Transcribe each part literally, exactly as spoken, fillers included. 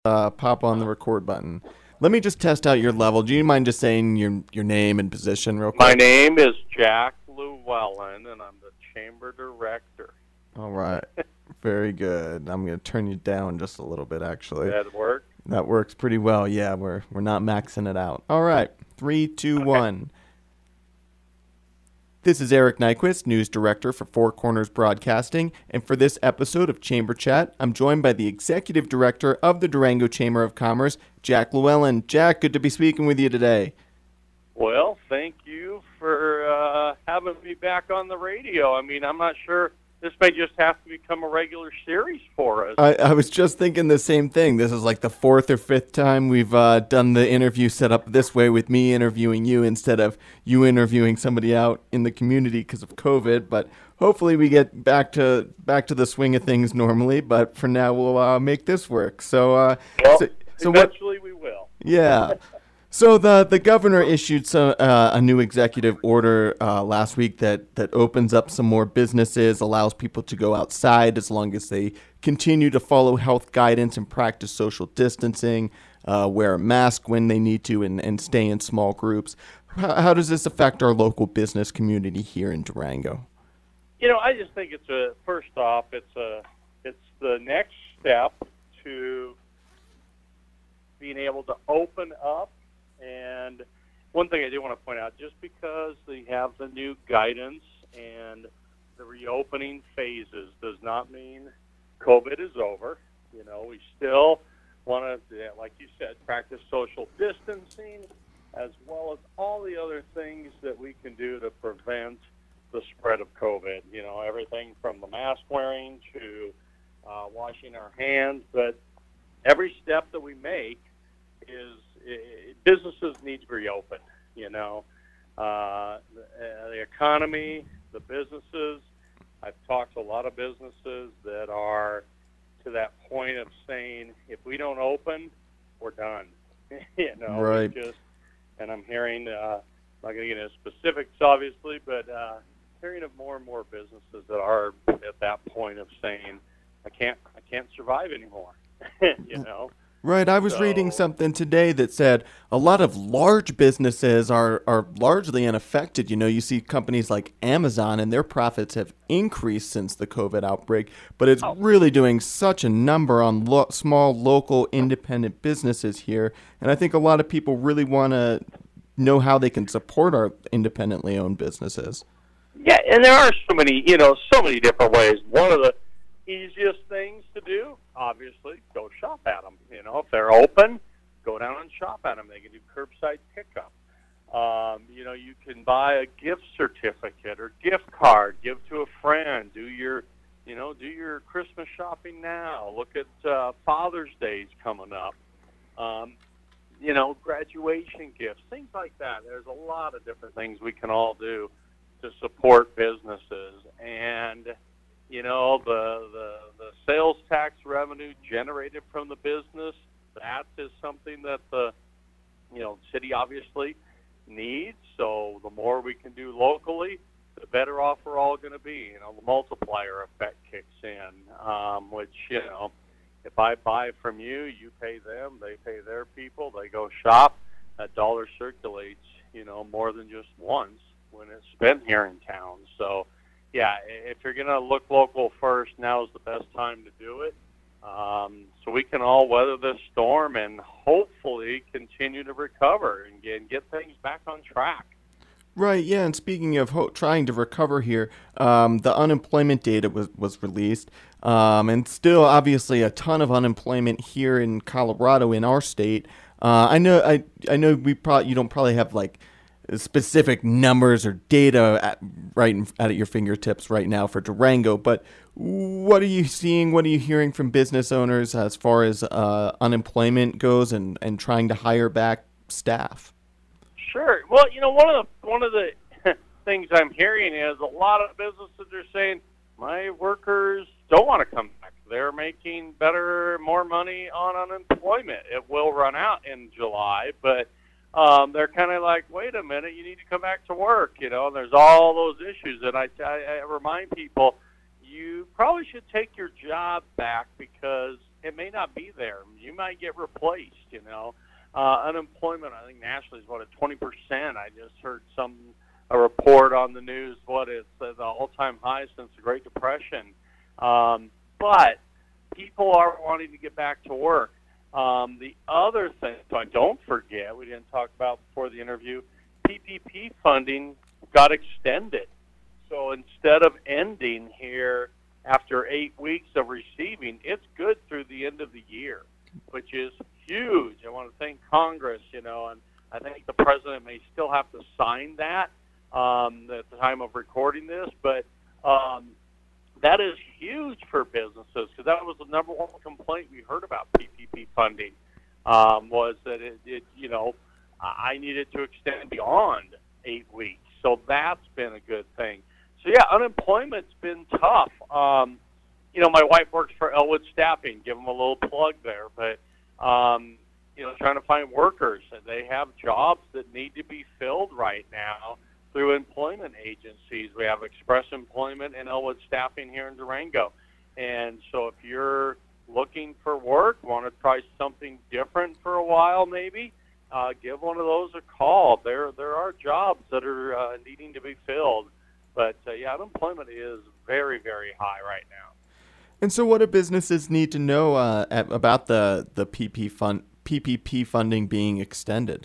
uh, pop on the record button. Let me just test out your level. Do you mind just saying your your name and position real My quick? name is Jack Llewellyn, and I'm the chamber director. All right. Very good. I'm going to turn you down just a little bit, actually. That work? That works pretty well. Yeah, we're we're not maxing it out. All right. Three, two, Okay. one. This is Eric Nyquist, News Director for Four Corners Broadcasting, and for this episode of Chamber Chat, I'm joined by the Executive Director of the Durango Chamber of Commerce, Jack Llewellyn. Jack, good to be speaking with you today. Well, thank you for uh, having me back on the radio. I mean, I'm not sure. This may just have to become a regular series for us. I, I was just thinking the same thing. This is like the fourth or fifth time we've uh, done the interview set up this way with me interviewing you instead of you interviewing somebody out in the community because of COVID. But hopefully we get back to back to the swing of things normally. But for now, we'll uh, make this work. So, uh, well, so, so what? eventually we will. Yeah. So the the governor issued some, uh, a new executive order uh, last week that, that opens up some more businesses, allows people to go outside as long as they continue to follow health guidance and practice social distancing, uh, wear a mask when they need to, and, and stay in small groups. How, how does this affect our local business community here in Durango? You know, I just think it's a first off, it's a it's the next step to being able to open up. And one thing I do want to point out, just because they have the new guidance and the reopening phases does not mean COVID is over. You know, we still want to, like you said, practice social distancing as well as all the other things that we can do to prevent the spread of COVID. You know, everything from the mask wearing to uh, washing our hands. But every step that we make is it, businesses need to reopen. You know, uh, the, uh, the economy, the businesses. I've talked to a lot of businesses that are to that point of saying, if we don't open, we're done. you know, Right. Just, and I'm hearing, uh, I'm not going to get into specifics, obviously, but uh, hearing of more and more businesses that are at that point of saying, I can't, I can't survive anymore. you know. Right, I was So- reading something today that said a lot of large businesses are, are largely unaffected. You know, you see companies like Amazon and their profits have increased since the COVID outbreak, but it's Oh. really doing such a number on lo- small, local, independent businesses here. And I think a lot of people really want to know how they can support our independently owned businesses. Yeah, and there are so many, you know, so many different ways. One of the easiest things to do, obviously, go shop at them. You know, if they're open, go down and shop at them. They can do curbside pickup. Um, you know, you can buy a gift certificate or gift card, give to a friend. Do your, you know, do your Christmas shopping now. Look at uh, Father's Day's coming up. Um, you know, graduation gifts, things like that. There's a lot of different things we can all do to support businesses. And you know, the, the the sales tax revenue generated from the business, that is something that the, you know, city obviously needs. So the more we can do locally, the better off we're all going to be. You know, the multiplier effect kicks in, um, which, you know, if I buy from you, you pay them, they pay their people, they go shop, that dollar circulates, you know, more than just once when it's spent here in town. So, yeah, if you're going to look local first, now is the best time to do it. Um, so we can all weather this storm and hopefully continue to recover and get, and get things back on track. Right, yeah, and speaking of ho- trying to recover here, um, the unemployment data was, was released, um, and still obviously a ton of unemployment here in Colorado in our state. Uh, I know, I I know we probably you don't probably have like specific numbers or data at, right in, at your fingertips right now for Durango, but what are you seeing? What are you hearing from business owners as far as uh, unemployment goes and, and trying to hire back staff? Sure. Well, you know, one of the one of the things I'm hearing is a lot of businesses are saying my workers don't want to come back. They're making better, more money on unemployment. It will run out in July, but um, they're kind of like, wait a minute, you need to come back to work. You know, and there's all those issues, and I, I, I remind people you probably should take your job back because it may not be there. You might get replaced, you know. Uh, unemployment, I think nationally is what, at twenty percent. I just heard some a report on the news, what it's uh, the all-time high since the Great Depression. Um, but people are wanting to get back to work. Um, the other thing, so I don't forget, we didn't talk about before the interview, P P P funding got extended. So instead of ending here after eight weeks of receiving, it's good through the end of the year, which is huge. I want to thank Congress, you know, and I think the president may still have to sign that um, at the time of recording this, but um, that is huge for businesses, because that was the number one complaint we heard about P P P funding, um, was that it, it, you know, I needed to extend beyond eight weeks. So that's been a good thing. So, yeah, unemployment's been tough. Um, you know, my wife works for Elwood Staffing. Give them a little plug there. But, um, you know, trying to find workers. They have jobs that need to be filled right now through employment agencies. We have Express Employment and Elwood Staffing here in Durango. And so if you're looking for work, want to try something different for a while maybe, uh, give one of those a call. There there are jobs that are uh, needing to be filled. But, uh, yeah, unemployment is very, very high right now. And so what do businesses need to know uh, at, about the, the P P fund, P P P funding being extended?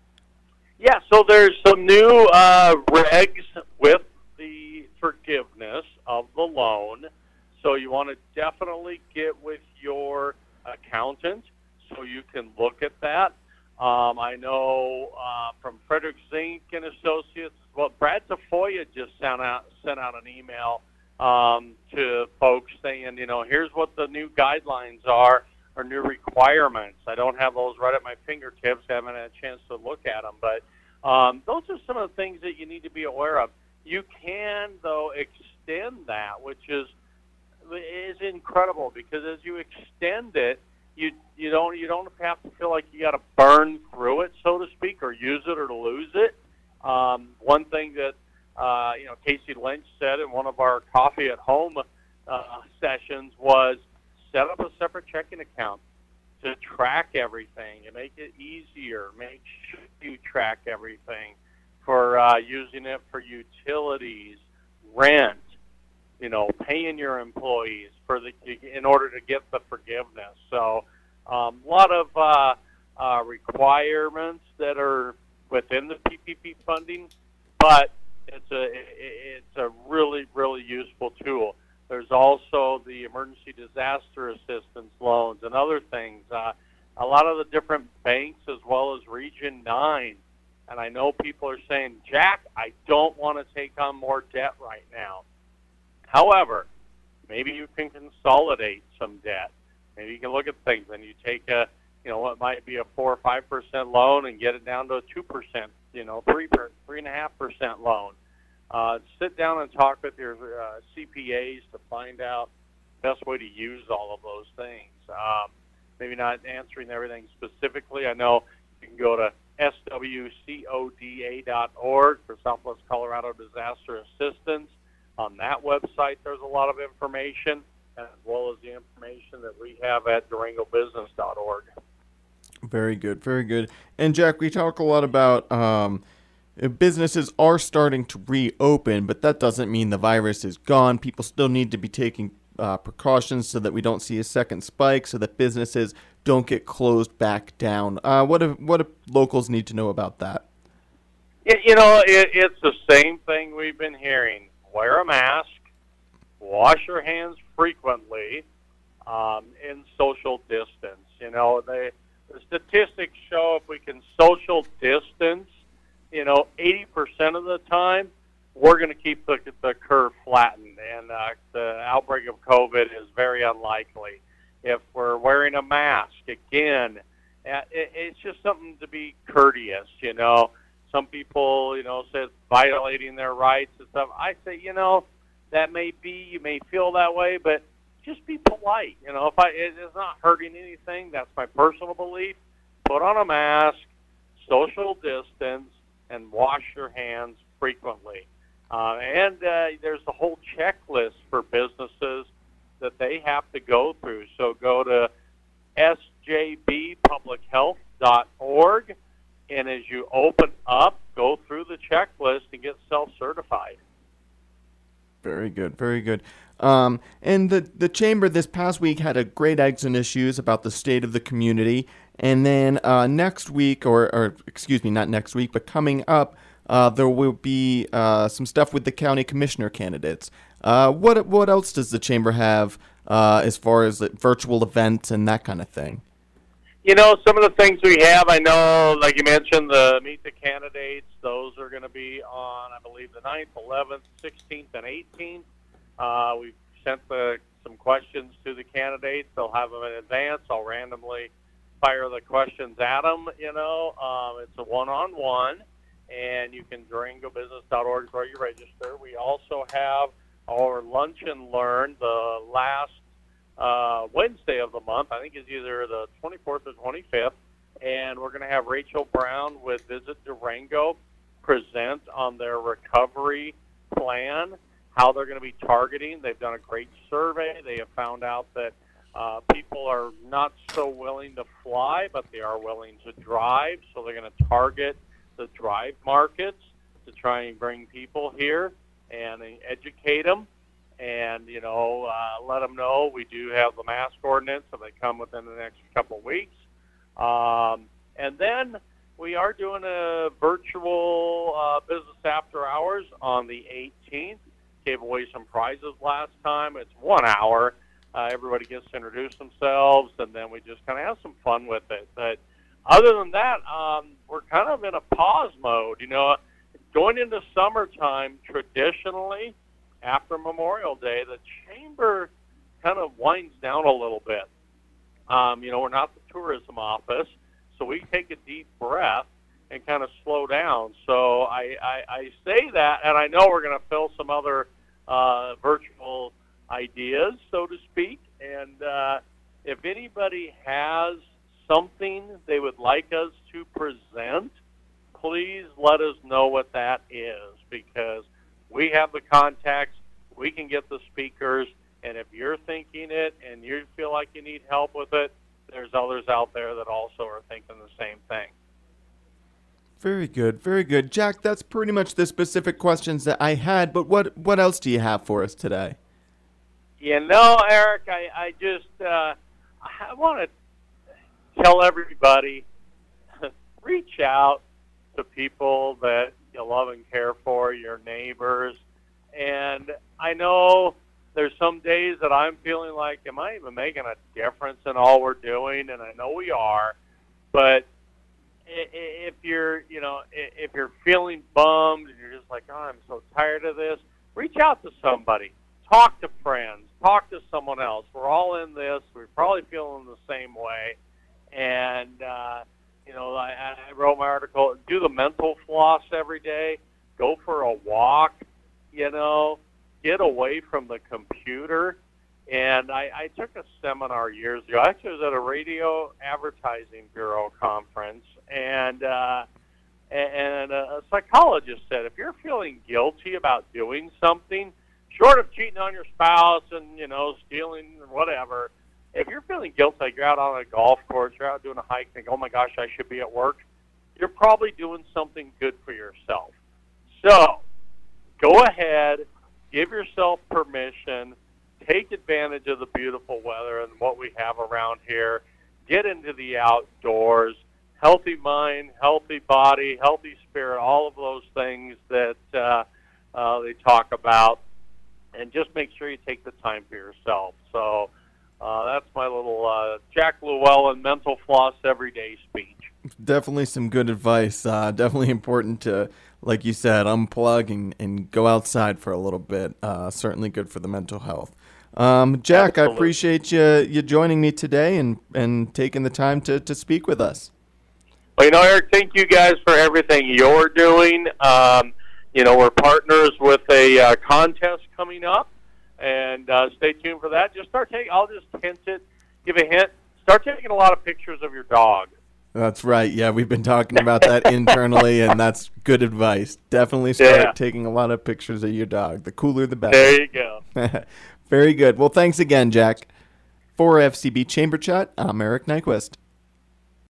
Yeah, so there's some new uh, regs with the forgiveness of the loan. So you want to definitely get with your accountant so you can look at that. Um, I know uh, from Frederick Zink and Associates, well, Brad Tafoya just sent out, sent out an email um, to folks saying, you know, here's what the new guidelines are or new requirements. I don't have those right at my fingertips. I haven't had a chance to look at them. But um, those are some of the things that you need to be aware of. You can, though, extend that, which is is incredible, because as you extend it, you you don't you don't have to feel like you got to burn through it, so to speak, or use it or lose it. Um, one thing that uh, you know Casey Lynch said in one of our coffee at home uh, sessions was set up a separate checking account to track everything and make it easier. Make sure you track everything for uh, using it for utilities, rent, you know, paying your employees for the in order to get the forgiveness. So um, a lot of uh, uh, requirements that are within the P P P funding, but it's a it's a really, really useful tool. There's also the emergency disaster assistance loans and other things. Uh, a lot of the different banks, as well as Region nine, and I know people are saying, Jack, I don't want to take on more debt right now. However, maybe you can consolidate some debt. Maybe you can look at things and you take a, you know, what might be a four or five percent loan and get it down to a two percent, you know, three per three and a half percent loan. Uh, sit down and talk with your uh, C P As to find out the best way to use all of those things. Um, maybe not answering everything specifically. I know you can go to S W C O D A dot org for Southwest Colorado Disaster Assistance. On that website, there's a lot of information, as well as the information that we have at Durango Business dot org. Very good, very good. And Jack, we talk a lot about um, businesses are starting to reopen, but that doesn't mean the virus is gone. People still need to be taking uh, precautions so that we don't see a second spike, so that businesses don't get closed back down. Uh, what do, what do locals need to know about that? You know, it, it's the same thing we've been hearing. Wear a mask, wash your hands frequently, um, and social distance. You know, they, the statistics show if we can social distance, you know, eighty percent of the time, we're going to keep the, the curve flattened, and uh, the outbreak of COVID is very unlikely. If we're wearing a mask, again, it, it's just something to be courteous, you know. Some people, you know, say it's violating their rights and stuff. I say, you know, that may be, you may feel that way, but just be polite. You know, if I, it is not hurting anything, that's my personal belief. Put on a mask, social distance, and wash your hands frequently. Uh, and uh, there's a whole checklist for businesses that they have to go through. So go to S J B public health dot org. And as you open up, go through the checklist and get self-certified. Very good, very good. Um, and the, the Chamber this past week had a great Eggs and Issues about the state of the community. And then uh, next week, or, or excuse me, not next week, but coming up, uh, there will be uh, some stuff with the county commissioner candidates. Uh, what what else does the Chamber have uh, as far as uh, virtual events and that kind of thing? You know, some of the things we have, I know, like you mentioned, the Meet the Candidates, those are going to be on, I believe, the ninth, eleventh, sixteenth, and eighteenth. Uh, we've sent the, some questions to the candidates. They'll have them in advance. I'll randomly fire the questions at them, you know. Um, it's a one-on-one, and you can durango business dot org is where you register. We also have our Lunch and Learn the last Uh, Wednesday of the month. I think is either the twenty-fourth or twenty-fifth, and we're going to have Rachel Brown with Visit Durango present on their recovery plan, how they're going to be targeting. They've done a great survey. They have found out that uh, people are not so willing to fly, but they are willing to drive, so they're going to target the drive markets to try and bring people here and educate them. And, you know, uh, let them know we do have the mask ordinance, so they come within the next couple of weeks. Um, and then we are doing a virtual uh, business after hours on the eighteenth. Gave away some prizes last time. It's one hour. Uh, everybody gets to introduce themselves, and then we just kind of have some fun with it. But other than that, um, we're kind of in a pause mode. You know, going into summertime, traditionally, after Memorial Day, the Chamber kind of winds down a little bit. Um, you know, we're not the tourism office, so we take a deep breath and kind of slow down. So I, I, I say that, and I know we're going to fill some other uh, virtual ideas, so to speak. And uh, if anybody has something they would like us to present, please let us know what that is, because we have the contacts, we can get the speakers, and if you're thinking it and you feel like you need help with it, there's others out there that also are thinking the same thing. Very good, very good. Jack, that's pretty much the specific questions that I had, but what what else do you have for us today? You know, Eric, I, I just, uh, I want to tell everybody, reach out to people that you love and care for, your neighbors. And I know there's some days that I'm feeling like, am I even making a difference in all we're doing? And I know we are. But if you're, you know, if you're feeling bummed and you're just like, oh, I'm so tired of this, reach out to somebody. Talk to friends. Talk to someone else. We're all in this. We're probably feeling the same way. And, uh, you know, I, I wrote my article, do the mental floss every day. Go for a walk, you know. Get away from the computer. And I, I took a seminar years ago. Actually, I was at a Radio Advertising Bureau conference. And, uh, and a psychologist said, if you're feeling guilty about doing something, short of cheating on your spouse and, you know, stealing or whatever, if you're feeling guilty, like you're out on a golf course, you're out doing a hike, think, oh my gosh, I should be at work, you're probably doing something good for yourself. So go ahead, give yourself permission, take advantage of the beautiful weather and what we have around here, get into the outdoors, healthy mind, healthy body, healthy spirit, all of those things that uh, uh, they talk about, and just make sure you take the time for yourself. So uh, that's my little uh, Jack Llewellyn mental floss everyday speech. Definitely some good advice. Uh, definitely important to, like you said, unplug and, and go outside for a little bit. Uh, certainly good for the mental health. Um, Jack, Absolutely. I appreciate you you joining me today and, and taking the time to, to speak with us. Well, you know, Eric, thank you guys for everything you're doing. Um, you know, we're partners with a uh, contest coming up, and uh, stay tuned for that. Just start taking, I'll just hint it, give a hint, start taking a lot of pictures of your dog. That's right. Yeah, we've been talking about that internally, and that's good advice. Definitely start yeah. taking a lot of pictures of your dog. The cooler, the better. There you go. Very good. Well, thanks again, Jack. For F C B Chamber Chat, I'm Eric Nyquist.